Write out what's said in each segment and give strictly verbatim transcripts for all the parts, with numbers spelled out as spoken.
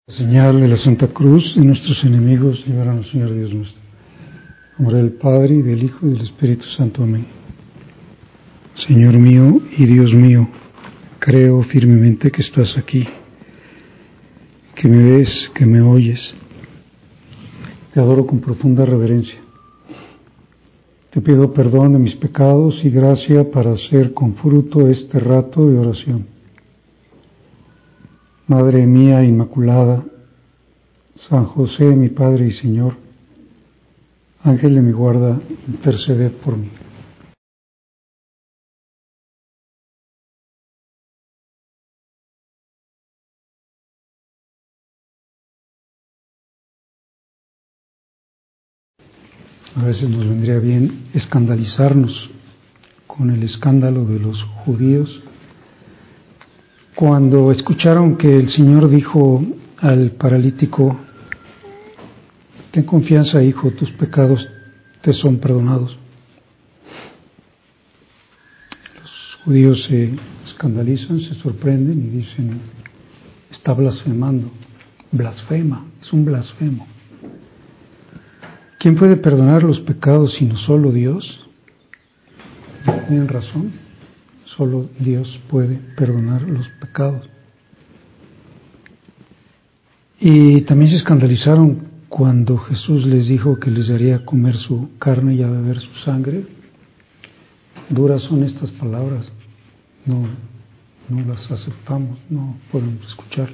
Señal de la Santa Cruz de nuestros enemigos, líbranos, Señor Dios nuestro. En nombre del Padre, y del Hijo, y del Espíritu Santo. Amén. Señor mío y Dios mío, creo firmemente que estás aquí, que me ves, que me oyes. Te adoro con profunda reverencia. Te pido perdón de mis pecados y gracia para hacer con fruto este rato de oración. Madre mía Inmaculada, San José, mi Padre y Señor, Ángel de mi guarda, interceded por mí. A veces nos vendría bien escandalizarnos con el escándalo de los judíos cuando escucharon que el Señor dijo al paralítico: ten confianza, hijo, tus pecados te son perdonados. Los judíos se escandalizan, se sorprenden y dicen: está blasfemando, blasfema, es un blasfemo. ¿Quién puede perdonar los pecados sino solo Dios? Tienen razón, solo Dios puede perdonar los pecados. Y también se escandalizaron cuando Jesús les dijo que les daría a comer su carne y a beber su sangre. Duras son estas palabras, no, no las aceptamos, no podemos escucharlas.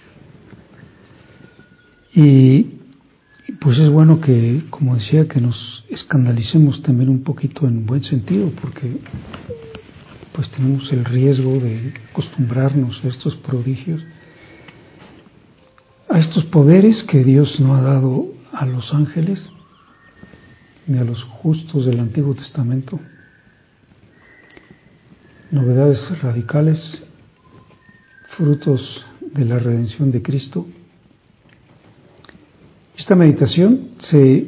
Y pues es bueno que, como decía, que nos escandalicemos también un poquito en buen sentido, porque pues tenemos el riesgo de acostumbrarnos a estos prodigios, a estos poderes que Dios no ha dado a los ángeles ni a los justos del Antiguo Testamento. Novedades radicales, frutos de la redención de Cristo. Esta meditación se,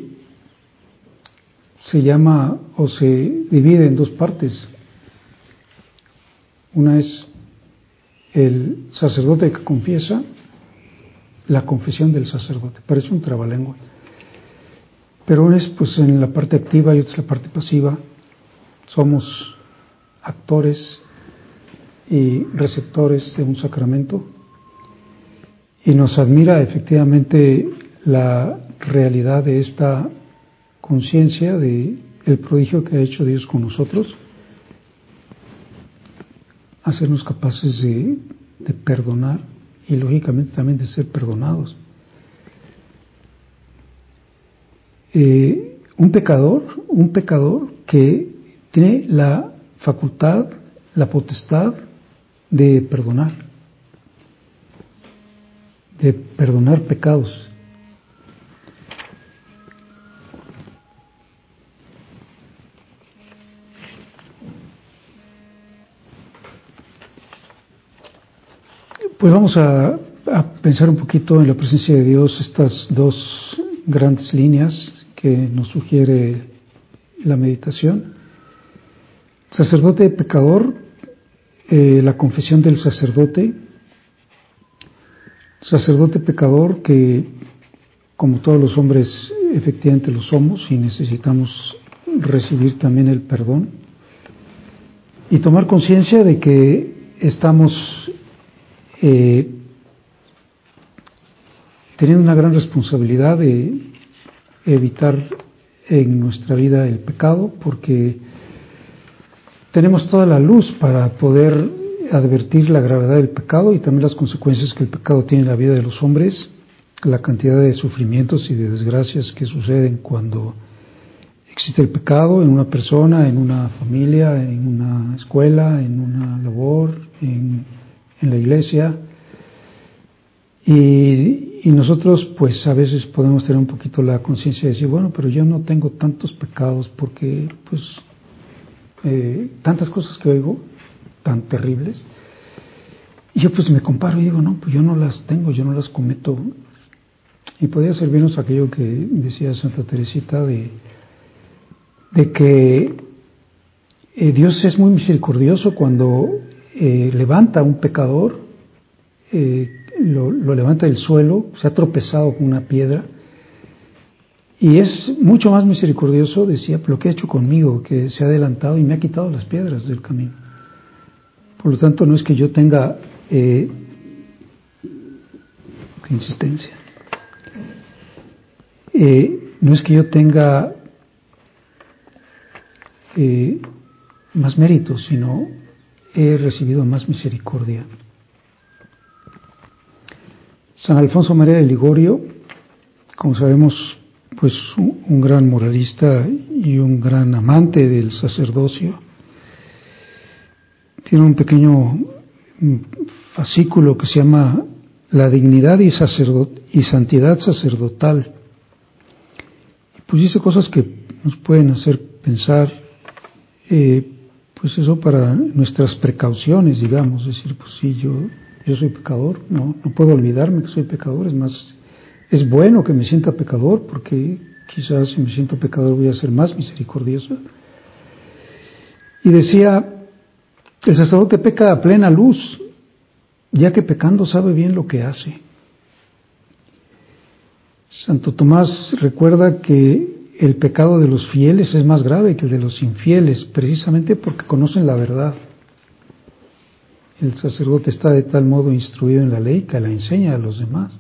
se llama o se divide en dos partes. Una es el sacerdote que confiesa, la confesión del sacerdote. Parece un trabalengua. Pero una es pues en la parte activa y otra es la parte pasiva. Somos actores y receptores de un sacramento. Y nos admira efectivamente la realidad de esta conciencia de el prodigio que ha hecho Dios con nosotros, hacernos capaces de, de perdonar y lógicamente también de ser perdonados. Eh, un pecador, un pecador que tiene la facultad, la potestad de perdonar, de perdonar pecados. Pues vamos a, a pensar un poquito en la presencia de Dios, estas dos grandes líneas que nos sugiere la meditación. Sacerdote pecador, eh, la confesión del sacerdote. Sacerdote pecador que, como todos los hombres, efectivamente lo somos y necesitamos recibir también el perdón y tomar conciencia de que estamos Eh, teniendo una gran responsabilidad de evitar en nuestra vida el pecado, porque tenemos toda la luz para poder advertir la gravedad del pecado y también las consecuencias que el pecado tiene en la vida de los hombres, la cantidad de sufrimientos y de desgracias que suceden cuando existe el pecado en una persona, en una familia, en una escuela, en una labor, en en la iglesia, y, y nosotros pues a veces podemos tener un poquito la conciencia de decir, bueno, pero yo no tengo tantos pecados porque pues eh, tantas cosas que oigo tan terribles, y yo pues me comparo y digo, no, pues yo no las tengo, yo no las cometo. Y podría servirnos aquello que decía Santa Teresita de, de que eh, Dios es muy misericordioso cuando Eh, levanta a un pecador, eh, lo, lo levanta del suelo, se ha tropezado con una piedra, y es mucho más misericordioso, decía, lo que ha hecho conmigo, que se ha adelantado y me ha quitado las piedras del camino. Por lo tanto, no es que yo tenga eh, qué insistencia, eh, no es que yo tenga eh, más mérito, sino he recibido más misericordia. San Alfonso María de Ligorio, como sabemos, pues un, un gran moralista y un gran amante del sacerdocio, tiene un pequeño fascículo que se llama La dignidad y, sacerdot y santidad sacerdotal. Pues dice cosas que nos pueden hacer pensar, eh, pues eso para nuestras precauciones, digamos, decir, pues sí, yo, yo soy pecador, no, no puedo olvidarme que soy pecador, es más, es bueno que me sienta pecador, porque quizás si me siento pecador voy a ser más misericordioso. Y decía, el sacerdote peca a plena luz, ya que pecando sabe bien lo que hace. Santo Tomás recuerda que el pecado de los fieles es más grave que el de los infieles, precisamente porque conocen la verdad. El sacerdote está de tal modo instruido en la ley que la enseña a los demás.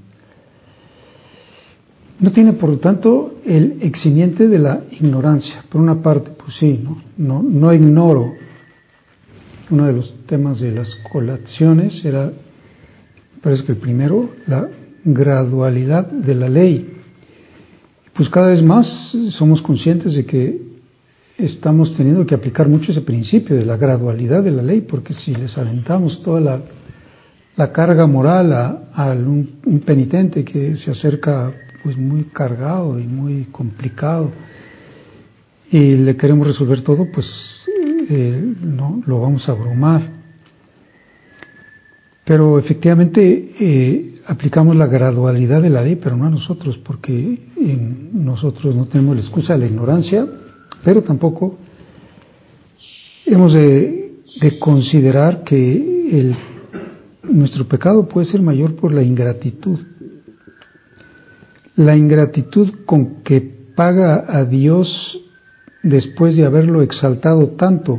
No tiene, por lo tanto, el eximiente de la ignorancia. Por una parte, pues sí, no, no, no ignoro. Uno de los temas de las colaciones era, parece que el primero, la gradualidad de la ley. Pues cada vez más somos conscientes de que estamos teniendo que aplicar mucho ese principio de la gradualidad de la ley, porque si les aventamos toda la, la carga moral a, a un, un penitente que se acerca pues muy cargado y muy complicado y le queremos resolver todo, pues eh, no lo vamos a abrumar. Pero efectivamente eh, aplicamos la gradualidad de la ley, pero no a nosotros, porque en nosotros no tenemos la excusa de la ignorancia, pero tampoco hemos de, de considerar que el, nuestro pecado puede ser mayor por la ingratitud. La ingratitud con que paga a Dios después de haberlo exaltado tanto.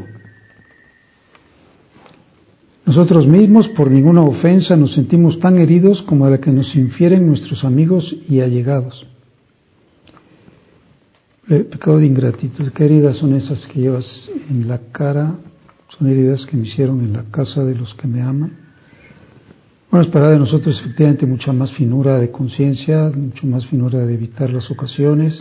Nosotros mismos, por ninguna ofensa, nos sentimos tan heridos como la que nos infieren nuestros amigos y allegados. El pecado de ingratitud, ¿qué heridas son esas que llevas en la cara? Son heridas que me hicieron en la casa de los que me aman. Bueno, esperar de nosotros efectivamente mucha más finura de conciencia, mucho más finura de evitar las ocasiones,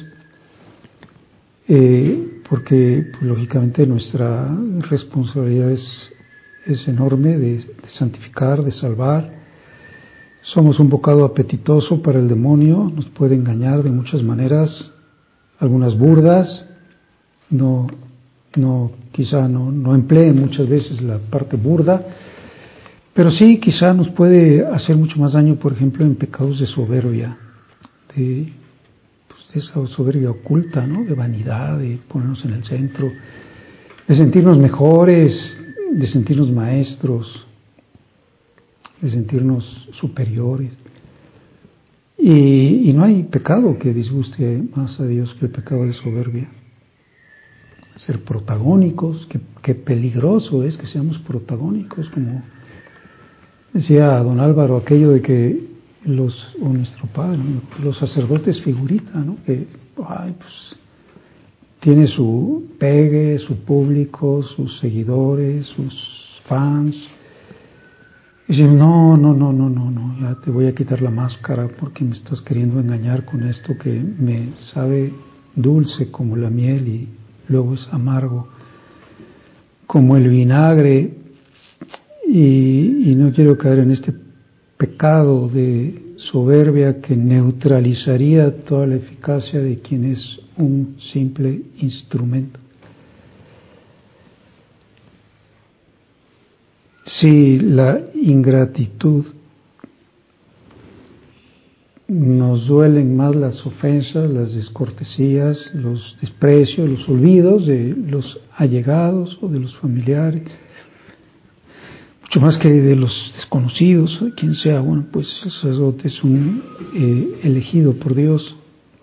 eh, porque pues, lógicamente nuestra responsabilidad es, es enorme de, de santificar, de salvar. Somos un bocado apetitoso para el demonio, nos puede engañar de muchas maneras, algunas burdas, no, no, quizá no, no empleen muchas veces la parte burda, pero sí quizá nos puede hacer mucho más daño, por ejemplo, en pecados de soberbia, de, pues, de esa soberbia oculta, ¿no? De vanidad, de ponernos en el centro, de sentirnos mejores, de sentirnos maestros, de sentirnos superiores. Y, y no hay pecado que disguste más a Dios que el pecado de soberbia. Ser protagónicos, qué, qué peligroso es que seamos protagónicos, como decía don Álvaro, aquello de que los, o nuestro padre, ¿no? Los sacerdotes figurita, ¿no? Que, ay, pues, tiene su pegue, su público, sus seguidores, sus fans. Y dicen, no, no, no, no, no, no, ya te voy a quitar la máscara porque me estás queriendo engañar con esto que me sabe dulce como la miel y luego es amargo como el vinagre. Y, y no quiero caer en este pecado de soberbia que neutralizaría toda la eficacia de quien es un simple instrumento. Si la ingratitud nos duelen más las ofensas, las descortesías, los desprecios, los olvidos de los allegados o de los familiares, mucho más que de los desconocidos, o de quien sea. Bueno, pues el sacerdote es un eh, elegido por Dios.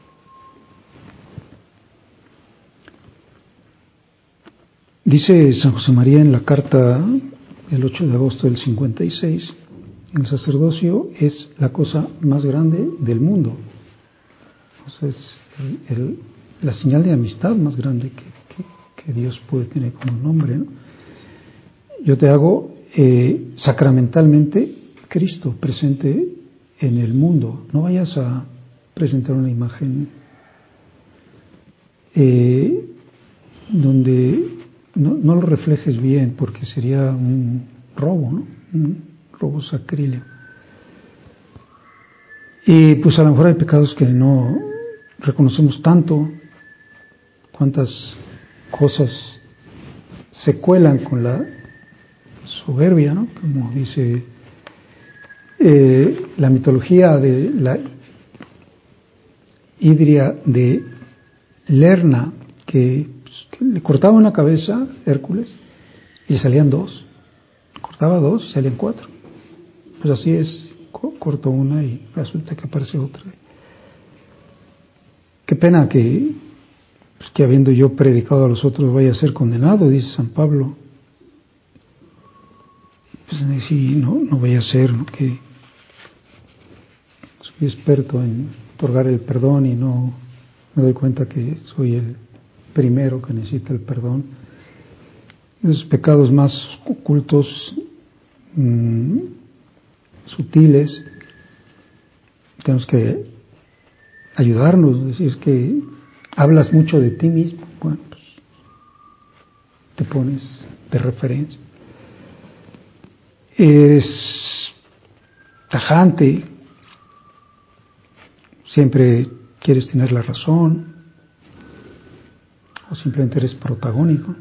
Dice San José María en la carta del ocho de agosto del cincuenta y seis, el sacerdocio es la cosa más grande del mundo. O sea, es el, el, la señal de amistad más grande que, que, que Dios puede tener con un hombre, ¿no? Yo te hago eh, sacramentalmente Cristo presente en el mundo. No vayas a presentar una imagen eh, donde no, no lo reflejes bien, porque sería un robo, ¿no? Un robo sacrílego. Y pues a lo mejor hay pecados que no reconocemos tanto, cuántas cosas se cuelan con la soberbia, ¿no? Como dice eh, la mitología de la Hidria de Lerna, que, pues, que le cortaba una cabeza a Hércules y salían dos, cortaba dos y salían cuatro. Pues así es, cortó una y resulta que aparece otra. Qué pena que, pues, que habiendo yo predicado a los otros vaya a ser condenado, dice San Pablo. Pues sí, no, no vaya a ser, ¿no? Que soy experto en otorgar el perdón y no me doy cuenta que soy el primero que necesita el perdón. Esos pecados más ocultos, mmm, sutiles, tenemos que ayudarnos. Decir que hablas mucho de ti mismo, bueno, pues te pones de referencia. Eres tajante, siempre quieres tener la razón, o simplemente eres protagónico.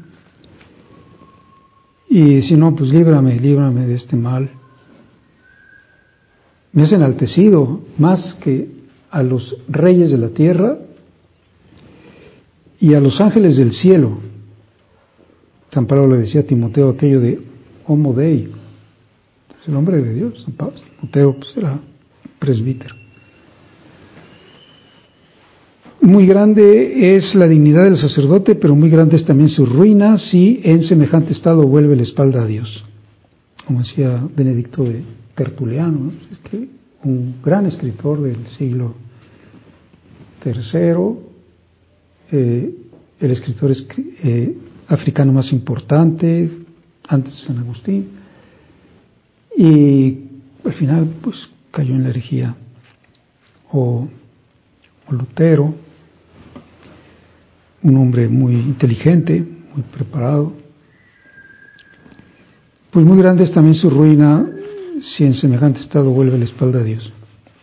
Y si no, pues líbrame, líbrame de este mal. Me has enaltecido más que a los reyes de la tierra y a los ángeles del cielo. San Pablo le decía a Timoteo aquello de Homo Dei, es el hombre de Dios. San Pablo, Timoteo pues era presbítero. Muy grande es la dignidad del sacerdote, pero muy grande es también su ruina si en semejante estado vuelve la espalda a Dios. Como decía Benedicto de Tertuliano, ¿no? Es que un gran escritor del siglo tercero, eh, el escritor es, eh, africano más importante, antes de San Agustín, y al final pues cayó en la herejía, o, o Lutero, un hombre muy inteligente, muy preparado. Pues muy grande es también su ruina si en semejante estado vuelve la espalda a Dios.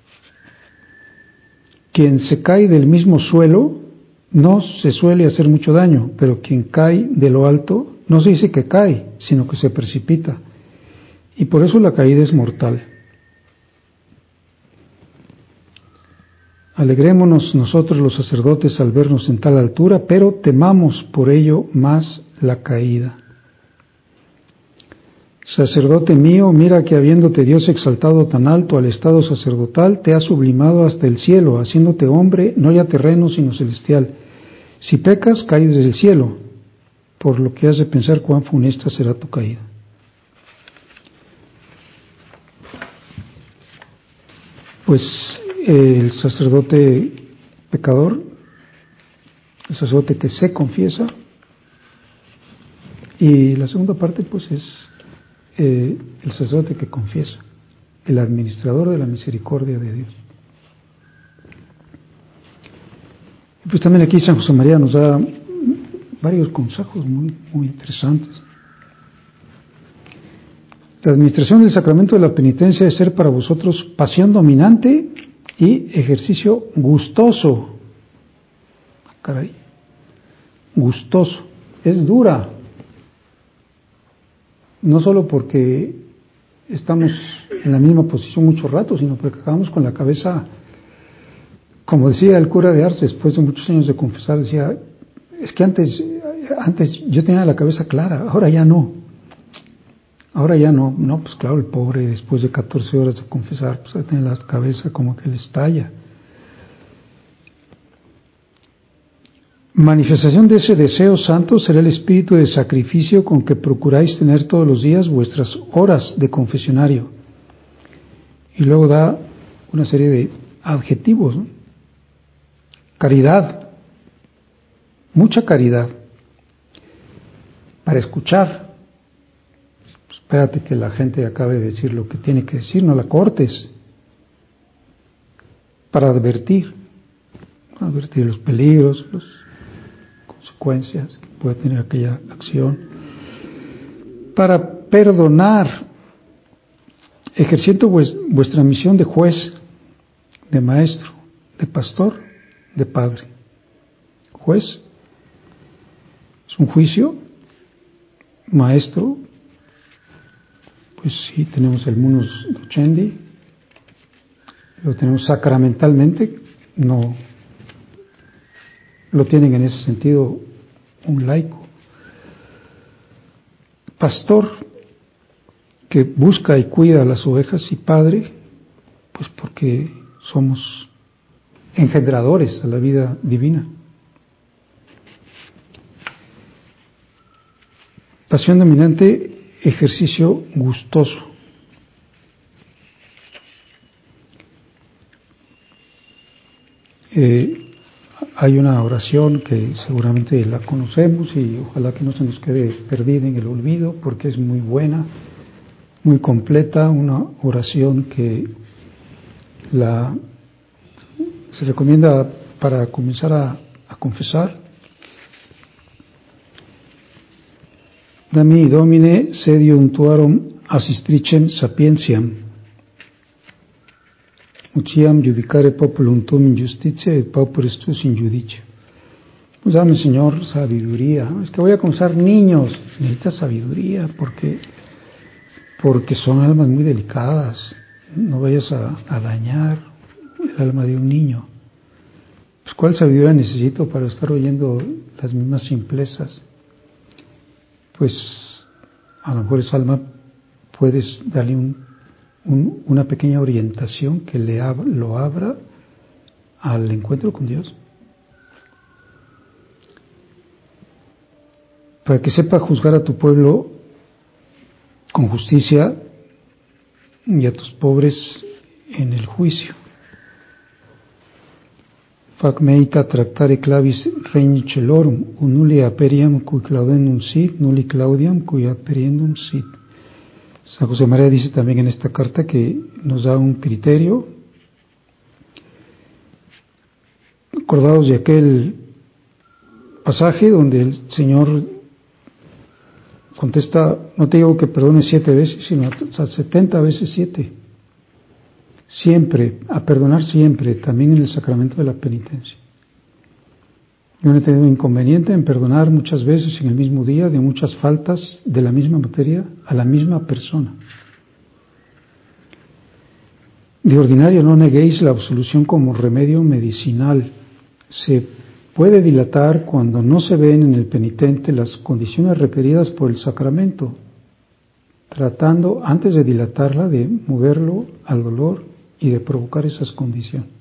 Quien se cae del mismo suelo no se suele hacer mucho daño, pero quien cae de lo alto no se dice que cae, sino que se precipita. Y por eso la caída es mortal. Alegrémonos nosotros los sacerdotes al vernos en tal altura, pero temamos por ello más la caída. Sacerdote mío, mira que habiéndote Dios exaltado tan alto al estado sacerdotal, te ha sublimado hasta el cielo, haciéndote hombre, no ya terreno, sino celestial. Si pecas, caes desde el cielo, por lo que has de pensar cuán funesta será tu caída. Pues el sacerdote pecador, el sacerdote que se confiesa, y la segunda parte pues es eh, el sacerdote que confiesa, el administrador de la misericordia de Dios. Y pues también aquí San José María nos da varios consejos muy, muy interesantes. La administración del sacramento de la penitencia debe ser para vosotros pasión dominante y ejercicio gustoso. Caray, gustoso. Es dura. No solo porque estamos en la misma posición mucho rato, sino porque acabamos con la cabeza, como decía el cura de Ars, después de muchos años de confesar, decía, es que antes, antes yo tenía la cabeza clara, ahora ya no. Ahora ya no, no, pues claro, el pobre después de catorce horas de confesar, pues tiene la cabeza como que le estalla. Manifestación de ese deseo santo será el espíritu de sacrificio con que procuráis tener todos los días vuestras horas de confesionario. Y luego da una serie de adjetivos, ¿no? Caridad, mucha caridad, para escuchar. Espérate que la gente acabe de decir lo que tiene que decir, no la cortes. Para advertir, advertir los peligros, las consecuencias que puede tener aquella acción. Para perdonar, ejerciendo vuestra misión de juez, de maestro, de pastor, de padre. Juez es un juicio, maestro, pues sí, tenemos el munus docendi, lo tenemos sacramentalmente, no lo tienen en ese sentido un laico. Pastor, que busca y cuida a las ovejas, y padre, pues porque somos engendradores a la vida divina. Pasión dominante, ejercicio gustoso. Eh, hay una oración que seguramente la conocemos y ojalá que no se nos quede perdida en el olvido porque es muy buena, muy completa, una oración que la se recomienda para comenzar a, a confesar. Dami Domine sed untuarum assistricem sapientiam, uciam judicare populum tuum in justitia et pauperis tuus in judicia. Pues dame, Señor, sabiduría. Es que voy a confesar niños, necesitas sabiduría porque, porque son almas muy delicadas. No vayas a, a dañar el alma de un niño. Pues ¿cuál sabiduría necesito para estar oyendo las mismas simplezas? Pues a lo mejor esa alma puedes darle un, un, una pequeña orientación que le ab, lo abra al encuentro con Dios. Para que sepa juzgar a tu pueblo con justicia y a tus pobres en el juicio. Fac meita tractare clavis regni celorum, un nulli aperiam cui claudendum sit, nulli claudiam cui aperiendum sit. San José María dice también en esta carta que nos da un criterio. Acordados de aquel pasaje donde el Señor contesta, no te digo que perdones siete veces, sino hasta setenta veces siete. Siempre, a perdonar siempre, también en el sacramento de la penitencia. Yo no he tenido inconveniente en perdonar muchas veces en el mismo día de muchas faltas de la misma materia a la misma persona. De ordinario no neguéis la absolución como remedio medicinal. Se puede dilatar cuando no se ven en el penitente las condiciones requeridas por el sacramento, tratando antes de dilatarla de moverlo al dolor y de provocar esas condiciones.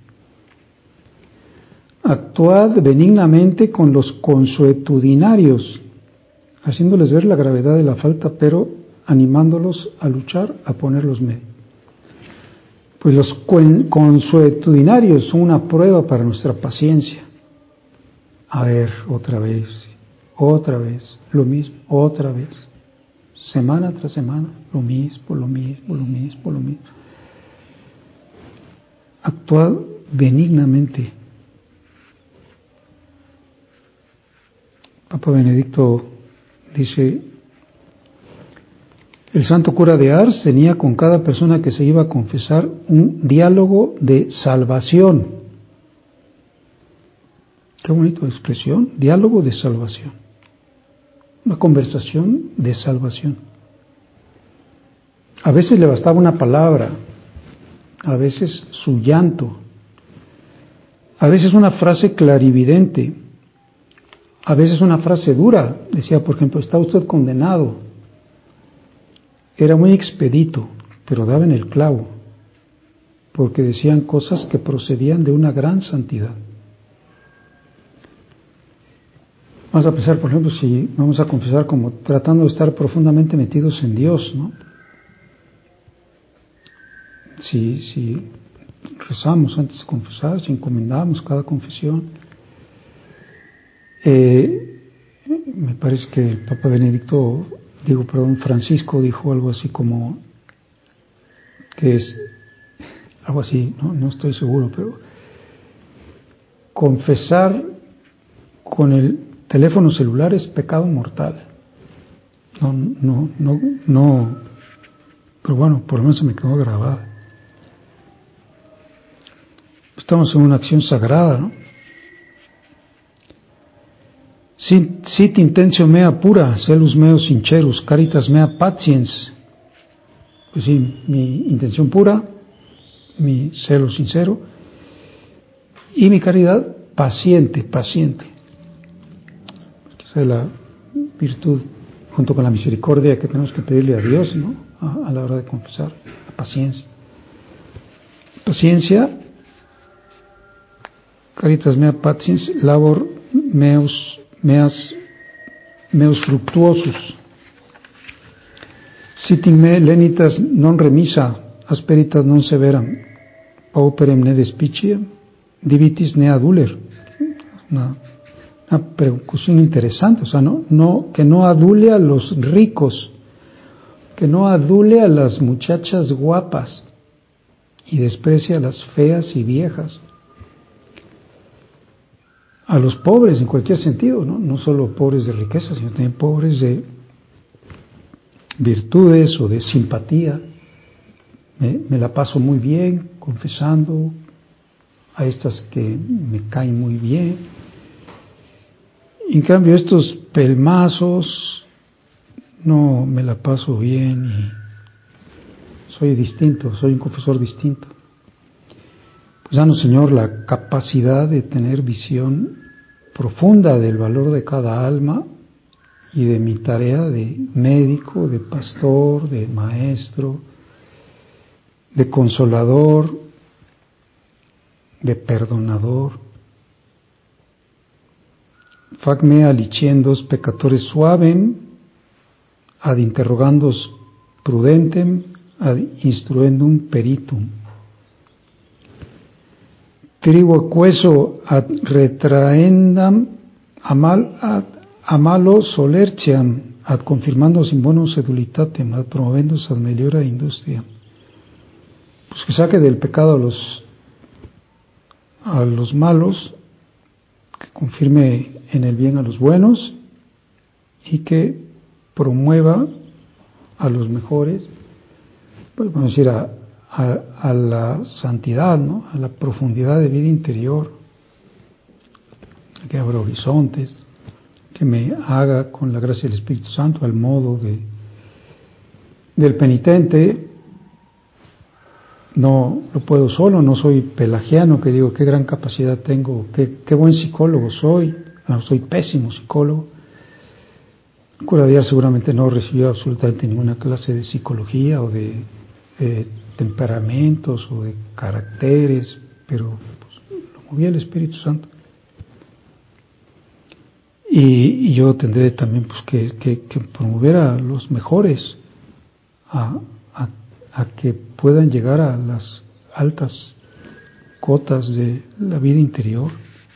Actuad benignamente con los consuetudinarios, haciéndoles ver la gravedad de la falta, pero animándolos a luchar, a poner los medios. Pues los consuetudinarios son una prueba para nuestra paciencia. A ver, otra vez, otra vez, lo mismo, otra vez, semana tras semana, lo mismo, lo mismo, lo mismo, lo mismo. Actuad benignamente. Papa Benedicto dice, el santo cura de Ars tenía con cada persona que se iba a confesar un diálogo de salvación. Qué bonita expresión, diálogo de salvación. Una conversación de salvación. A veces le bastaba una palabra, a veces su llanto, a veces una frase clarividente, a veces una frase dura. Decía, por ejemplo, está usted condenado. era muy expedito, pero daba en el clavo, porque decían cosas que procedían de una gran santidad. Vamos a pensar, por ejemplo, si vamos a confesar como tratando de estar profundamente metidos en Dios, ¿no? Si, si rezamos antes de confesar, si encomendamos cada confesión, eh, me parece que el Papa Benedicto, digo, perdón, Francisco dijo algo así como que es algo así, no, no estoy seguro, pero confesar con el teléfono celular es pecado mortal. No, no, no, no, pero bueno, por lo menos se me quedó grabado. Estamos en una acción sagrada, ¿no? Sit, sit intentio mea pura, celus meus sincerus, caritas mea patiens. Pues sí, mi intención pura, mi celo sincero y mi caridad paciente, paciente. Esa es la virtud junto con la misericordia que tenemos que pedirle a Dios, ¿no? A, a la hora de confesar, la paciencia. Paciencia, caritas mea patiens, labor meus, meas, meus fructuosus. Siting me lenitas non remisa, asperitas non severam, pauperem ne despiciam, divitis ne aduler. Una, una percusión interesante, o sea, no, no, que no adule a los ricos, que no adule a las muchachas guapas y desprecia a las feas y viejas, a los pobres en cualquier sentido, ¿no? No solo pobres de riqueza, sino también pobres de virtudes o de simpatía. Me, me la paso muy bien confesando a estas que me caen muy bien. En cambio estos pelmazos no me la paso bien y soy distinto, soy un confesor distinto. Pues danos, Señor, la capacidad de tener visión profunda del valor de cada alma y de mi tarea de médico, de pastor, de maestro, de consolador, de perdonador. Fac mea licendos peccatores suavem, ad interrogandos prudentem, ad instruendum peritum. Trivo queso ad retraendam amal ad amalo solertiam, ad confirmandos in bonum sedulitatem, ad promovendos ad meliora industria. Pues que saque del pecado a los a los malos, que confirme en el bien a los buenos y que promueva a los mejores, pues vamos a decir a, a, a la santidad, ¿no? A la profundidad de vida interior, que abra horizontes, que me haga con la gracia del Espíritu Santo al modo de del penitente. No lo puedo solo, no soy pelagiano, que digo qué gran capacidad tengo, qué, qué buen psicólogo soy. No, soy pésimo psicólogo. El cura Díaz seguramente no recibió absolutamente ninguna clase de psicología o de, de temperamentos o de caracteres, pero pues, lo movía el Espíritu Santo. Y, y yo tendré también pues, que, que, que promover a los mejores a, a, a que puedan llegar a las altas cotas de la vida interior.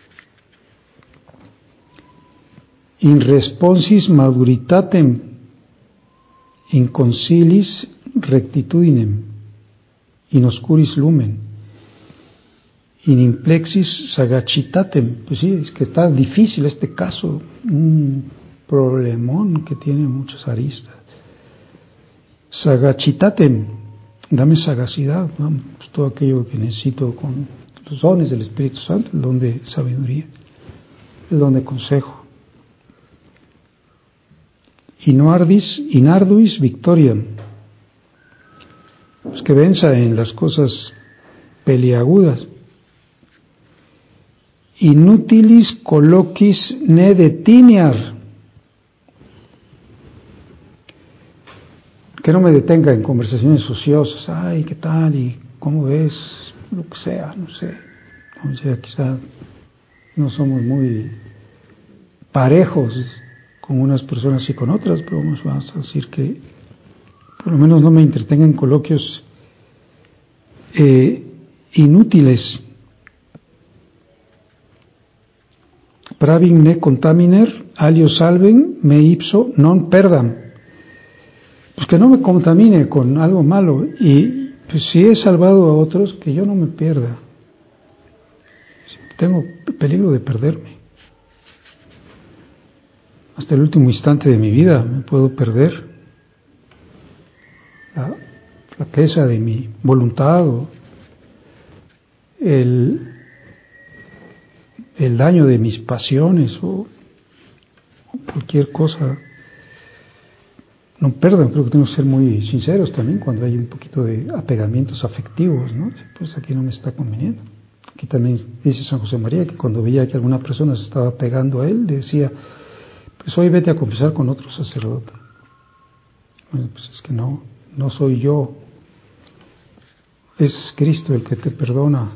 In responsis maduritatem, in concilis rectitudinem, in oscuris lumen, in implexis sagacitatem. Pues sí, es que está difícil este caso, un problemón que tiene muchas aristas. Sagacitatem, dame sagacidad, ¿no? Pues todo aquello que necesito con los dones del Espíritu Santo, el don de sabiduría, el don de consejo. Inardis, inarduis victoriam, pues que venza en las cosas peliagudas. Inutilis colloquis ne detiniar, que no me detenga en conversaciones ociosas, ay, ¿qué tal? ¿Y cómo ves? Lo que sea, no sé. O sea, quizá no somos muy parejos con unas personas y con otras, pero vamos, vamos a decir que por lo menos no me entretenga en coloquios eh, inútiles. Pravin ne contaminer, alio salven, me ipso non perdam. Pues que no me contamine con algo malo, y pues si he salvado a otros, que yo no me pierda. Tengo peligro de perderme. Hasta el último instante de mi vida me puedo perder. La flaqueza de mi voluntad o el, el daño de mis pasiones o, o cualquier cosa. No perdan, creo que tenemos que ser muy sinceros también cuando hay un poquito de apegamientos afectivos, ¿no? Pues aquí no me está conveniendo. Aquí también dice San José María que cuando veía que alguna persona se estaba pegando a él, le decía, pues hoy vete a confesar con otro sacerdote. Bueno, pues es que no, no soy yo, es Cristo el que te perdona.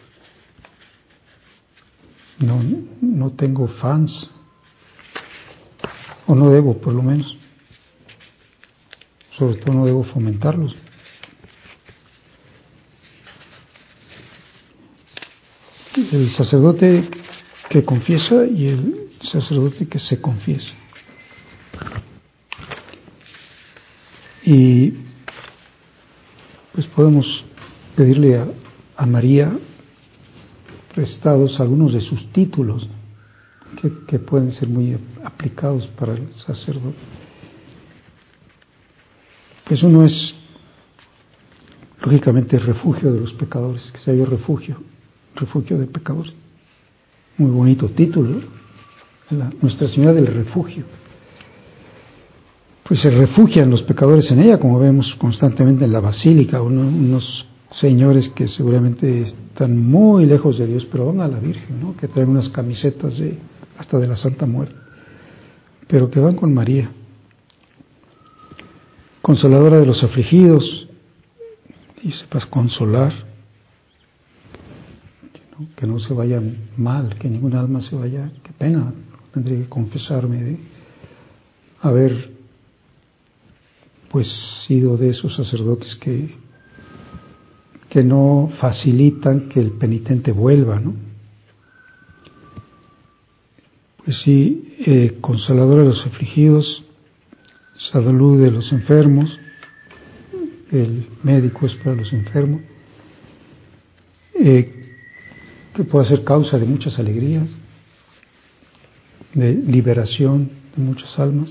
No, no tengo fans, o no debo por lo menos. Sobre todo no debo fomentarlos. El sacerdote que confiesa y el sacerdote que se confiesa. Y pues podemos pedirle a, a María prestados algunos de sus títulos que, que pueden ser muy aplicados para el sacerdote. Pues uno es, lógicamente, el refugio de los pecadores, que sea yo refugio, refugio de pecadores. Muy bonito título, la, Nuestra Señora del Refugio. Pues se refugian los pecadores en ella, como vemos constantemente en la basílica, uno, unos señores que seguramente están muy lejos de Dios, pero van a la Virgen, ¿no? Que traen unas camisetas de, hasta de la Santa Muerte, pero que van con María. Consoladora de los afligidos, y sepas consolar, que no, que no se vayan mal, que ningún alma se vaya, qué pena, tendré que confesarme de haber pues sido de esos sacerdotes que, que no facilitan que el penitente vuelva, ¿no? Pues sí, eh, consoladora de los afligidos, salud de los enfermos, el médico es para los enfermos, eh, que puede ser causa de muchas alegrías, de liberación de muchas almas.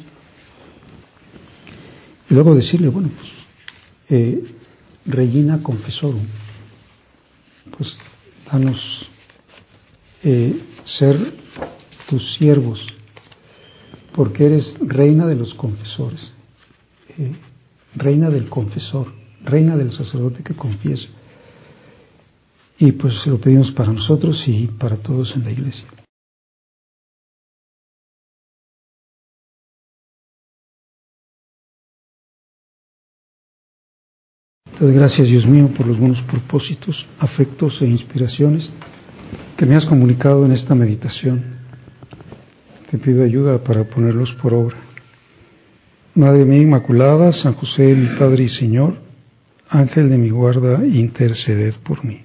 Y luego decirle, bueno, pues, eh, Regina Confessorum, pues danos eh, ser tus siervos, porque eres reina de los confesores, eh, reina del confesor, reina del sacerdote que confiesa. Y pues se lo pedimos para nosotros y para todos en la Iglesia. Te doy gracias, Dios mío, por los buenos propósitos, afectos e inspiraciones que me has comunicado en esta meditación. Te pido ayuda para ponerlos por obra. Madre mía Inmaculada, San José, mi Padre y Señor, Ángel de mi guarda, interceded por mí.